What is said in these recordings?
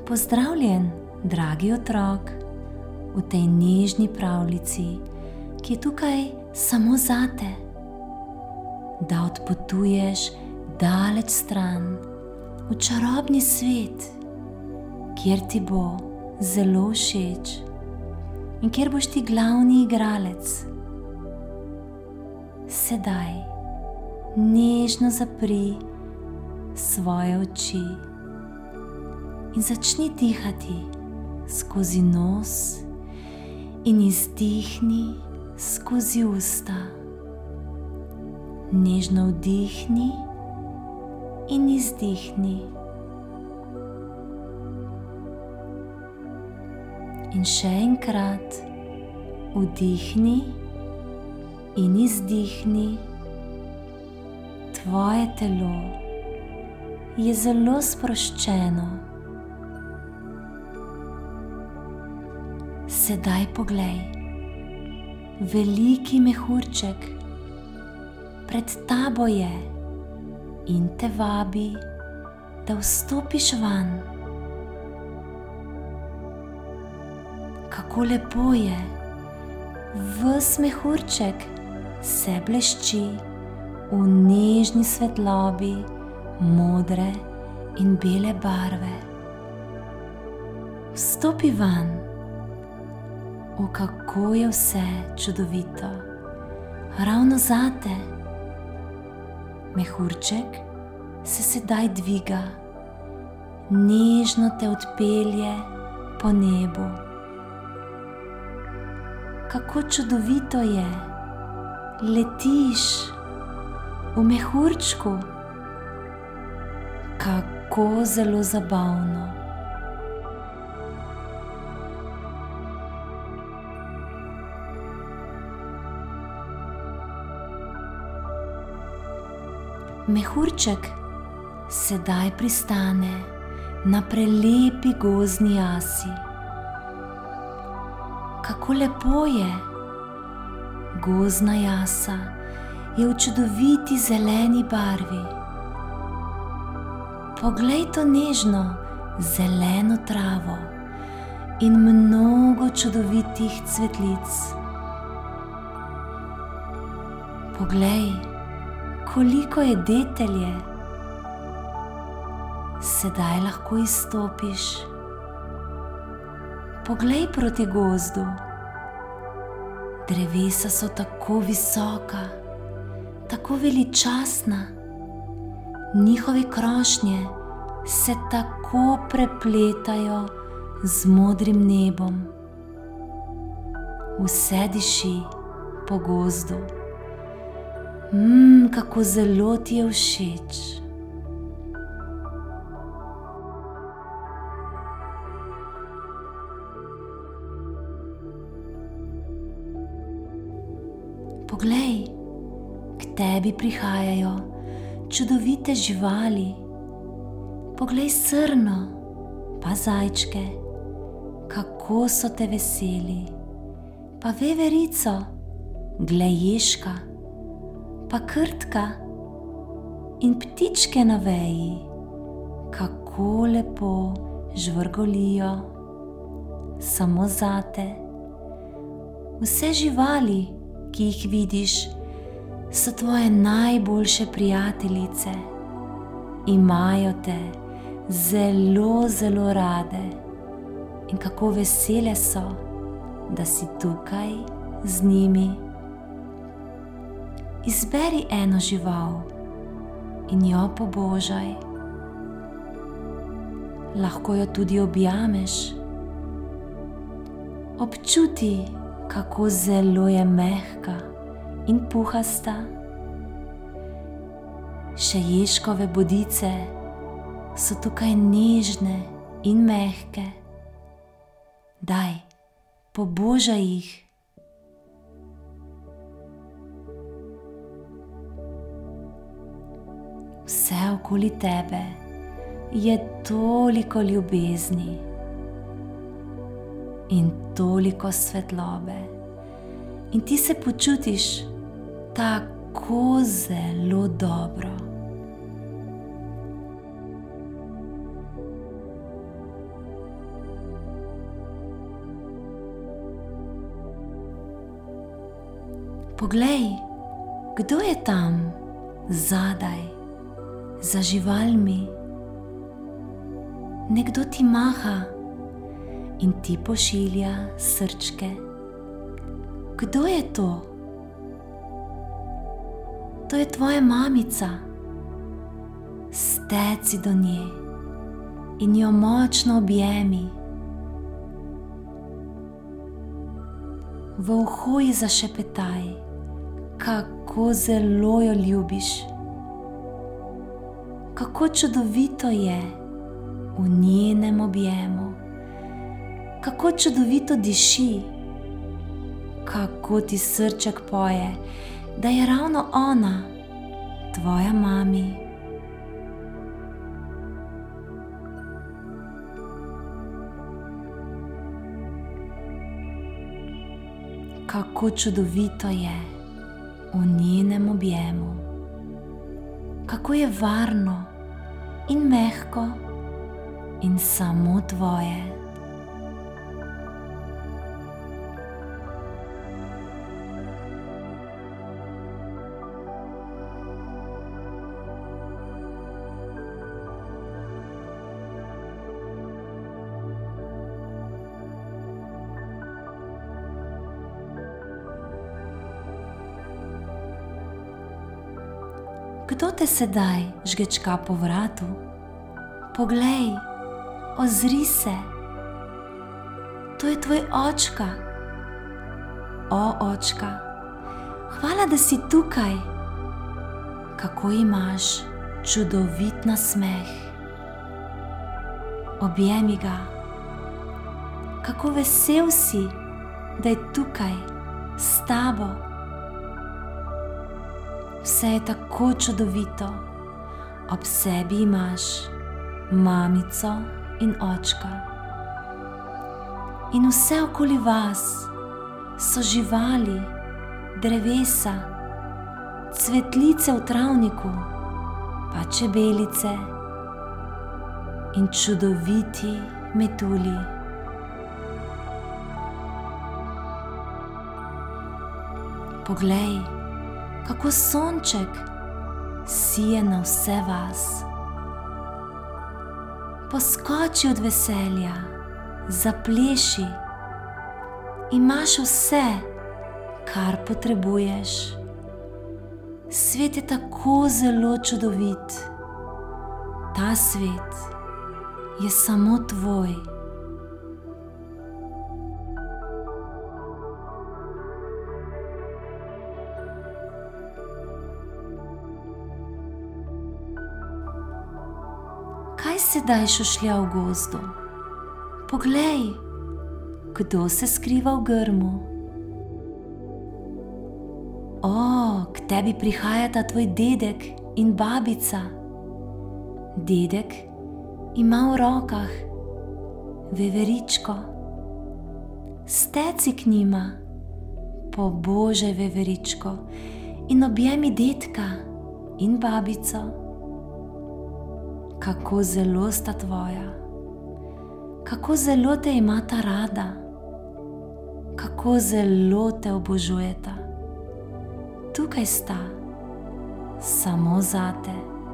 Pozdravljen, dragi otrok, v tej nežni pravljici, ki je tukaj samo zate, da odpotuješ daleč stran v čarobni svet, kjer ti bo zelo všeč in kjer boš ti glavni igralec. Sedaj nežno zapri svoje oči in začni dihati skozi nos in izdihni skozi usta. Nežno vdihni in izdihni. In še enkrat vdihni in izdihni. Tvoje telo je zelo sproščeno. Sedaj poglej, veliki mehurček pred tabo je in te vabi, da vstopiš vanj. Kako lepo je, ves mehurček se blešči v nežni svetlobi modre in bele barve. Vstopi vanj. O, kako je vse čudovito, ravno zate. Mehurček se sedaj dviga, nežno te odpelje po nebu. Kako čudovito je, letiš v mehurčku, kako zelo zabavno. Mehurček sedaj pristane na prelepi gozdni jasi. Kako lepo je, gozdna jasa je v čudoviti zeleni barvi. Poglej to nežno zeleno travo in mnogo čudovitih cvetlic. Poglej, koliko je detelje. Sedaj lahko izstopiš. Poglej proti gozdu. Drevesa so tako visoka, tako veličastna. Njihove krošnje se tako prepletajo z modrim nebom. Vse diši po gozdu. Kako zelo ti je všeč. Poglej, k tebi prihajajo čudovite živali. Poglej srno, pa zajčke, kako so te veseli. Pa veverico, glej ježka, pa krtka in ptičke na veji, kako lepo žvrgolijo samo zate. Vse živali, ki jih vidiš, so tvoje najboljše prijateljice. Imajo te zelo, zelo rade in kako vesele so, da si tukaj z njimi. Izberi eno žival in jo pobožaj. Lahko jo tudi objameš. Občuti, kako zelo je mehka in puhasta. Še ježkove bodice so tukaj nežne in mehke. Daj, pobožaj jih. Vse okoli tebe je toliko ljubezni in toliko svetlobe in ti se počutiš tako zelo dobro. Poglej, kdo je tam zadaj, za živalmi. Nekdo ti maha in ti pošilja srčke. Kdo je to? To je tvoja mamica. Steci do nje in jo močno objemi. V uho ji zašepetaj, kako zelo jo ljubiš, kako čudovito je v njenem objemu, kako čudovito diši, kako ti srček poje, da je ravno ona, tvoja mami. Kako čudovito je v njenem objemu, kako je varno in mehko in samo tvoje. Kdo te sedaj žgečka po vratu? Poglej, ozri se. To je tvoj očka. O, očka, hvala, da si tukaj. Kako imaš čudovit nasmeh. Objemi ga. Kako vesel si, da je tukaj s tabo. Vse je tako čudovito, ob sebi imaš mamico in očka. In vse okoli vas so živali, drevesa, cvetlice v travniku, pa čebelice in čudoviti metulji. Poglej, kako sonček sije na vse vas. Poskoči od veselja, zapleši, imaš vse, kar potrebuješ. Svet je tako zelo čudovit. Ta svet je samo tvoj. Kaj sedaj šušlja v gozdu? Poglej, kdo se skriva v grmu. O, k tebi prihajata tvoj dedek in babica. Dedek ima v rokah veveričko. Steci k njima, pobožaj veveričko, in objemi dedka in babico. Kako zelo sta tvoja, kako zelo te imata rada, kako zelo te obožujeta. Tukaj sta, samo zate.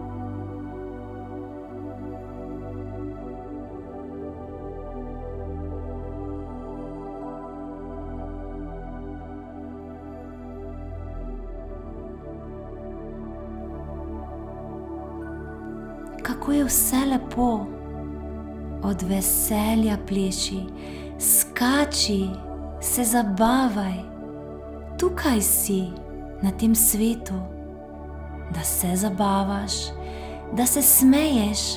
Kako je vse lepo, od veselja pleši, skači, se zabavaj. Tukaj si, na tem svetu, da se zabavaš, da se smeješ,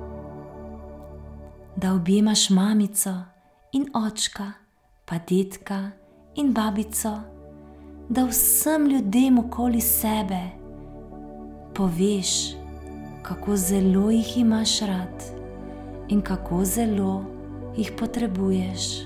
da objemaš mamico in očka, pa dedka in babico, da vsem ljudem okoli sebe poveš, kako zelo jih imaš rad in kako zelo jih potrebuješ.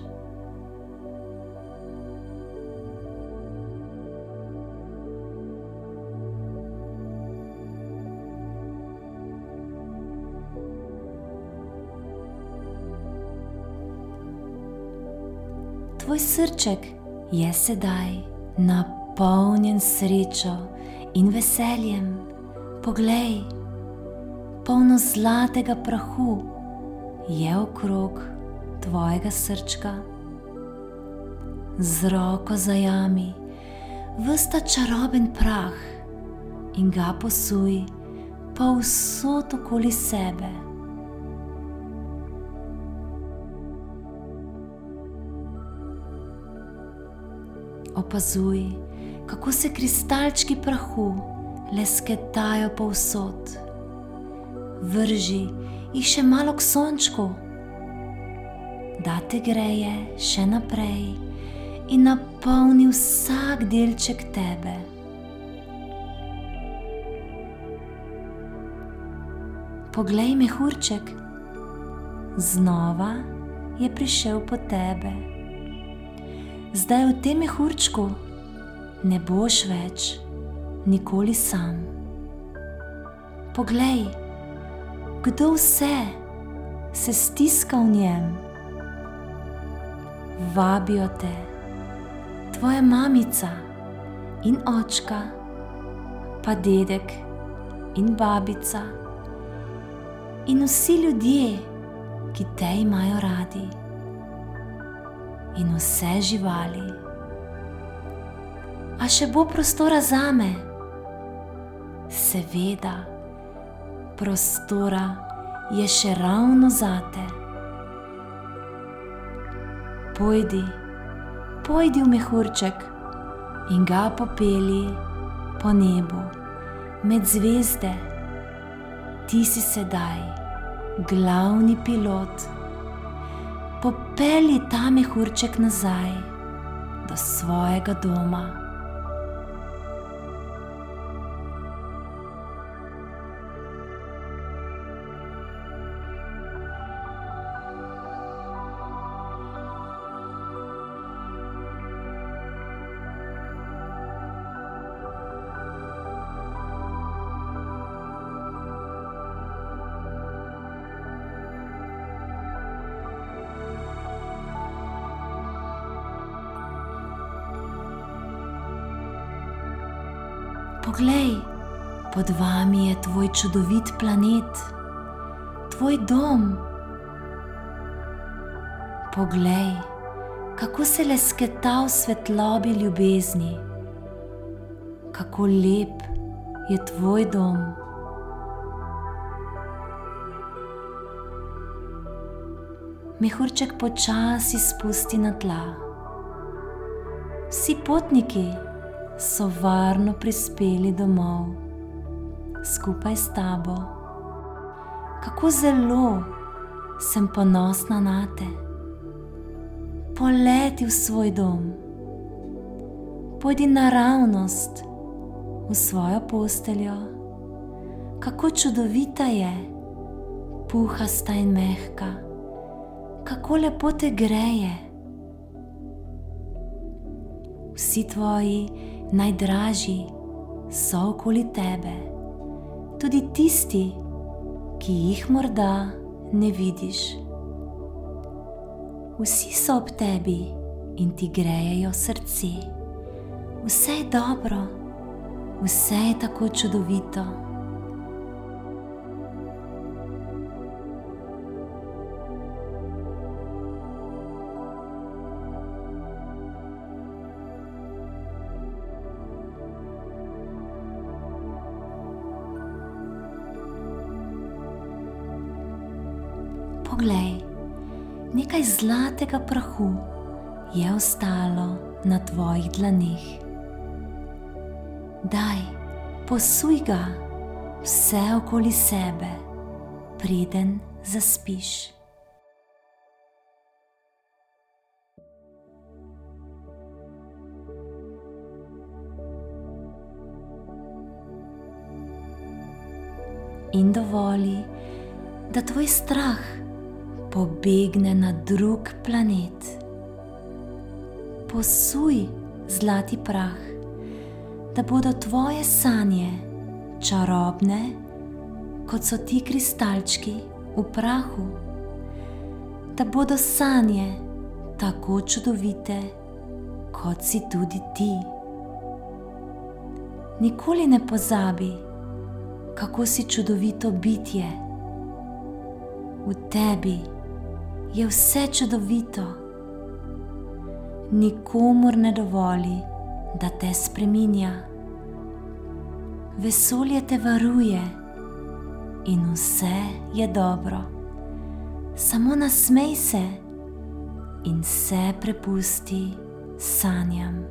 Tvoj srček je sedaj na napolnjen srečo in veseljem. Poglej, polno zlatega prahu je okrog tvojega srčka. Z roko zajami ves ta čaroben prah in ga posuj povsod okoli sebe. Opazuj, kako se kristalčki prahu lesketajo povsod. Vrži jih še malo k sončku, da te greje še naprej in napolni vsak delček tebe. Poglej, mehurček, znova je prišel po tebe. Zdaj v tem mehurčku ne boš več nikoli sam. Poglej, kdo vse se stiska v njem. Vabijo te tvoja mamica in očka, pa dedek in babica in vsi ljudje, ki te imajo radi, in vse živali. A še bo prostora zame? Seveda, prostora je še ravno zate. Pojdi v mehurček in ga popelji po nebu, med zvezde. Ti si sedaj glavni pilot. Popelji ta mehurček nazaj do svojega doma. Poglej, pod vami je tvoj čudovit planet, tvoj dom. Poglej, kako se lesketa v svetlobi ljubezni. Kako lep je tvoj dom. Mehurček počasi spusti na tla. Vsi potniki so varno prispeli domov, skupaj s tabo. Kako zelo sem ponosna nate. Poleti v svoj dom. Pojdi naravnost v svojo posteljo. Kako čudovita je, puhasta in mehka. Kako lepo te greje. Vsi tvoji najdražji so okoli tebe, tudi tisti, ki jih morda ne vidiš. Vsi so ob tebi in ti grejejo srce. Vse je dobro, vse je tako čudovito. Poglej, nekaj zlatega prahu je ostalo na tvojih dlaneh. Daj, posuj ga vse okoli sebe, preden zaspiš. In dovoli, da tvoj strah pobegne na drug planet. Posuj zlati prah, da bodo tvoje sanje čarobne, kot so ti kristalčki v prahu, da bodo sanje tako čudovite, kot si tudi ti. Nikoli ne pozabi, kako si čudovito bitje. V tebi je vse čudovito. Nikomur ne dovoli, da te spreminja. Vesolje te varuje in vse je dobro. Samo nasmej se in se prepusti sanjam.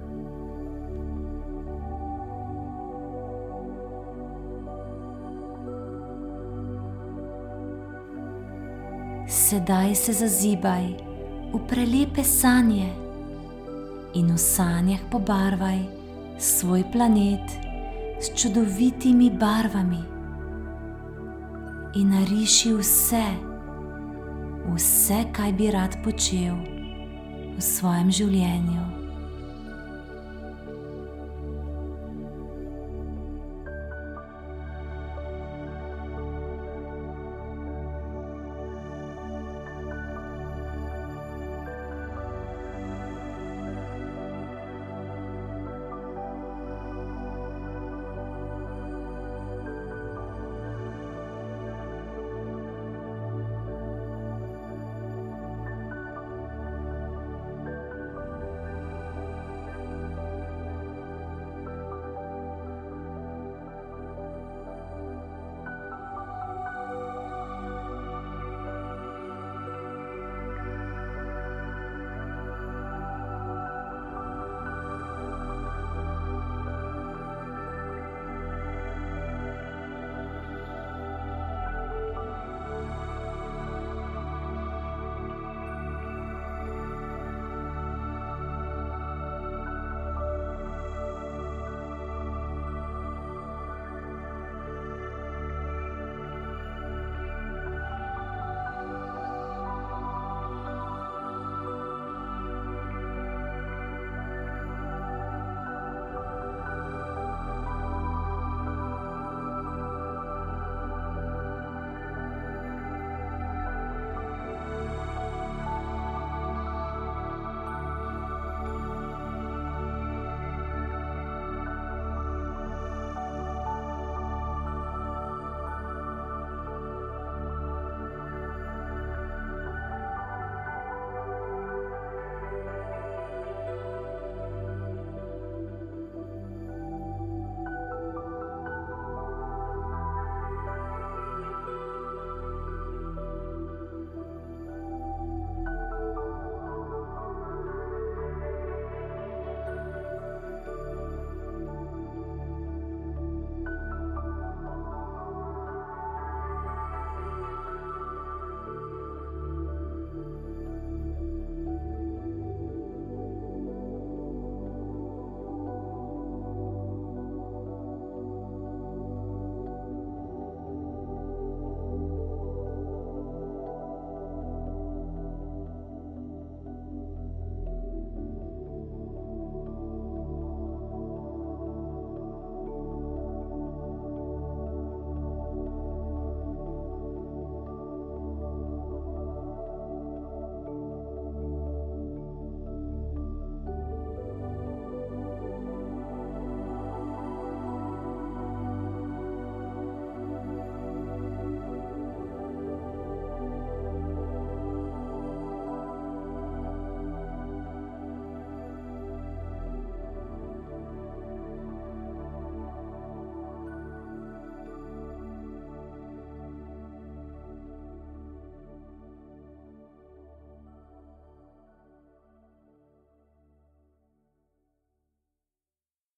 Sedaj se zazibaj v prelepe sanje in v sanjah pobarvaj svoj planet s čudovitimi barvami in nariši vse, kaj bi rad počel v svojem življenju.